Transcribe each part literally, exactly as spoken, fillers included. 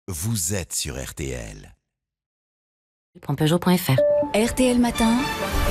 Vous êtes sur R T L. Peugeot point F R. R T L Matin,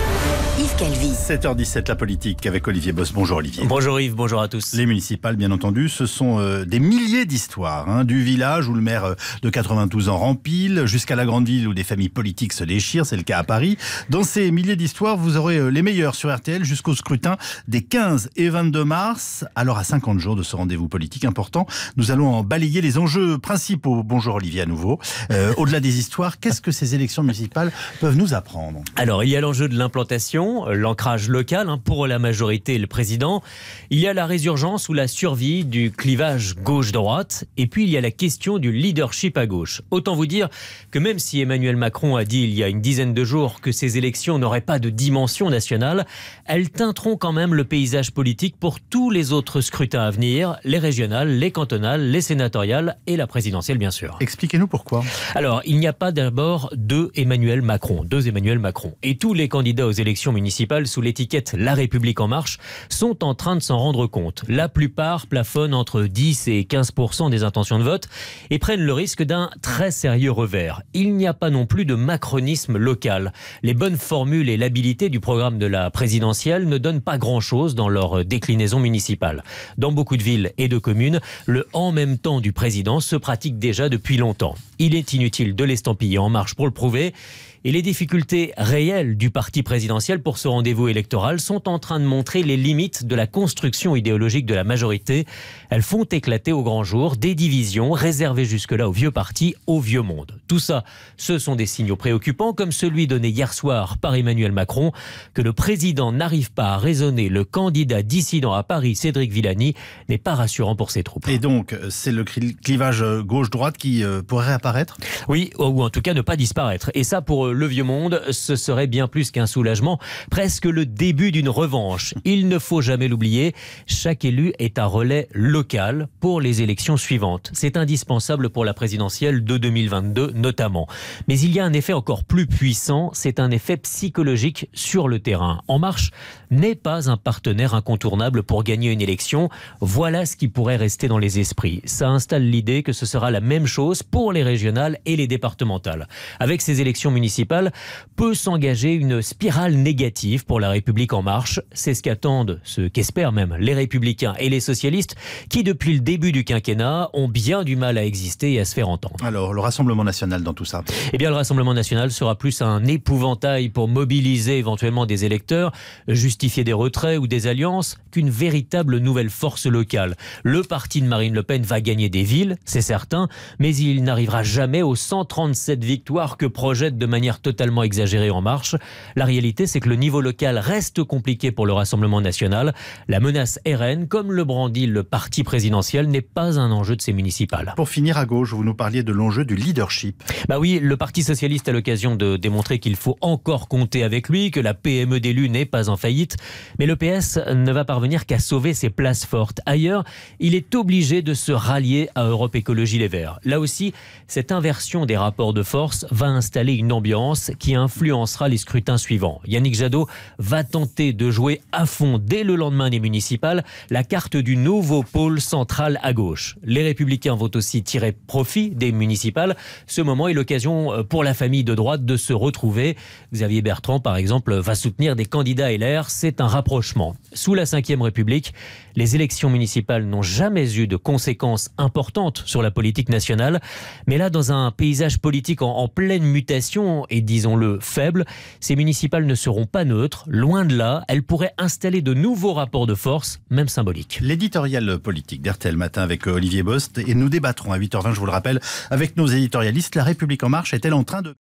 Yves Calvi. sept heures dix-sept, la politique avec Olivier Boss. Bonjour Olivier. Bonjour Yves, bonjour à tous. Les municipales, bien entendu, ce sont euh, des milliers d'histoires, hein, du village où le maire euh, de quatre-vingt-douze ans rempile, jusqu'à la grande ville où des familles politiques se déchirent, c'est le cas à Paris. Dans ces milliers d'histoires, vous aurez euh, les meilleurs sur R T L jusqu'au scrutin des quinze et vingt-deux mars. Alors à cinquante jours de ce rendez-vous politique important, nous allons en balayer les enjeux principaux. Bonjour Olivier à nouveau. Euh, au-delà des histoires, qu'est-ce que ces élections municipales peuvent nous apprendre ? Alors il y a l'enjeu de l'implantation, l'ancrage local hein, pour la majorité et le président. Il y a la résurgence ou la survie du clivage gauche-droite. Et puis il y a la question du leadership à gauche. Autant vous dire que même si Emmanuel Macron a dit il y a une dizaine de jours que ces élections n'auraient pas de dimension nationale, elles teinteront quand même le paysage politique pour tous les autres scrutins à venir, les régionales, les cantonales, les sénatoriales et la présidentielle bien sûr. Expliquez-nous pourquoi. Alors il n'y a pas d'abord deux Emmanuel Macron, deux Emmanuel Macron. Et tous les candidats aux élections municipales sous l'étiquette La République En Marche sont en train de s'en rendre compte. La plupart plafonnent entre dix et quinze pour cent des intentions de vote et prennent le risque d'un très sérieux revers. Il n'y a pas non plus de macronisme local. Les bonnes formules et l'habilité du programme de la présidentielle ne donnent pas grand-chose dans leur déclinaison municipale. Dans beaucoup de villes et de communes, le « en même temps » du président se pratique déjà depuis longtemps. Il est inutile de l'estampiller En Marche pour le prouver. Et les difficultés réelles du parti présidentiel pour ce rendez-vous électoral sont en train de montrer les limites de la construction idéologique de la majorité. Elles font éclater au grand jour des divisions réservées jusque-là au vieux parti, au vieux monde. Tout ça, ce sont des signaux préoccupants comme celui donné hier soir par Emmanuel Macron, que le président n'arrive pas à raisonner le candidat dissident à Paris, Cédric Villani, n'est pas rassurant pour ses troupes. Et donc, c'est le clivage gauche-droite qui pourrait réapparaître ? Oui, ou en tout cas ne pas disparaître. Et ça, pour le vieux monde, ce serait bien plus qu'un soulagement, presque le début d'une revanche. Il ne faut jamais l'oublier, chaque élu est un relais local pour les élections suivantes. C'est indispensable pour la présidentielle de deux mille vingt-deux notamment. Mais il y a un effet encore plus puissant, c'est un effet psychologique sur le terrain. En Marche n'est pas un partenaire incontournable pour gagner une élection. Voilà ce qui pourrait rester dans les esprits. Ça installe l'idée que ce sera la même chose pour les régionales et les départementales. Avec ces élections municipales, peut s'engager une spirale négative pour la République En Marche. C'est ce qu'attendent, ce qu'espèrent même les Républicains et les socialistes qui, depuis le début du quinquennat, ont bien du mal à exister et à se faire entendre. Alors, le Rassemblement National dans tout ça ? Eh bien, le Rassemblement National sera plus un épouvantail pour mobiliser éventuellement des électeurs, justifier des retraits ou des alliances, qu'une véritable nouvelle force locale. Le parti de Marine Le Pen va gagner des villes, c'est certain, mais il n'arrivera jamais aux cent trente-sept victoires que projette de manière totalement exagérée En Marche. La réalité, c'est que le niveau local reste compliqué pour le Rassemblement National. La menace R N, comme le brandit le parti présidentiel, n'est pas un enjeu de ces municipales. Pour finir à gauche, vous nous parliez de l'enjeu du leadership. Bah oui, le Parti socialiste a l'occasion de démontrer qu'il faut encore compter avec lui, que la P M E d'élus n'est pas en faillite. Mais le P S ne va parvenir qu'à sauver ses places fortes. Ailleurs, il est obligé de se rallier à Europe Écologie Les Verts. Là aussi, cette inversion des rapports de force va installer une ambiance qui influencera les scrutins suivants. Yannick Jadot va tenter de jouer à fond dès le lendemain des municipales la carte du nouveau pôle central à gauche. Les Républicains vont aussi tirer profit des municipales. Ce moment est l'occasion pour la famille de droite de se retrouver. Xavier Bertrand, par exemple, va soutenir des candidats L R. C'est un rapprochement. Sous la cinquième République, les élections municipales n'ont jamais eu de conséquences importantes sur la politique nationale. Mais là, dans un paysage politique en, en pleine mutation et disons-le faible, ces municipales ne seront pas neutres. Loin de là, elles pourraient installer de nouveaux rapports de force, même symboliques. L'éditorial politique d'R T L Matin avec Olivier Bost. Et nous débattrons à huit heures vingt, je vous le rappelle, avec nos éditorialistes. La République En Marche est-elle en train de...